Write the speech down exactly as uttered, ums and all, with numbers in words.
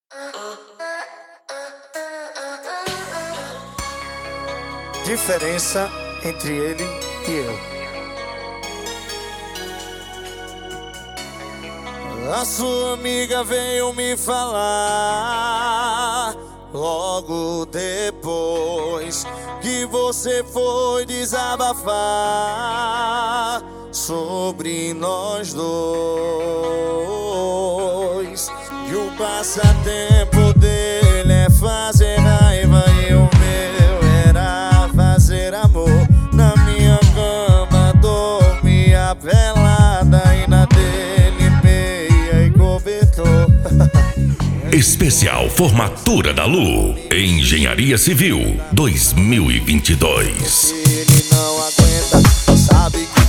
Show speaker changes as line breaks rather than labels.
Diferença entre ele e eu. A sua amiga veio me falar logo depois que você foi desabafar sobre nós dois. E o passatempo dele é fazer raiva e o meu era fazer amor. Na minha cama dormia pelada e na dele meia e cobertor.
Especial Formatura da Lu, Engenharia Civil dois mil e vinte e dois.
Ele não aguenta, sabe que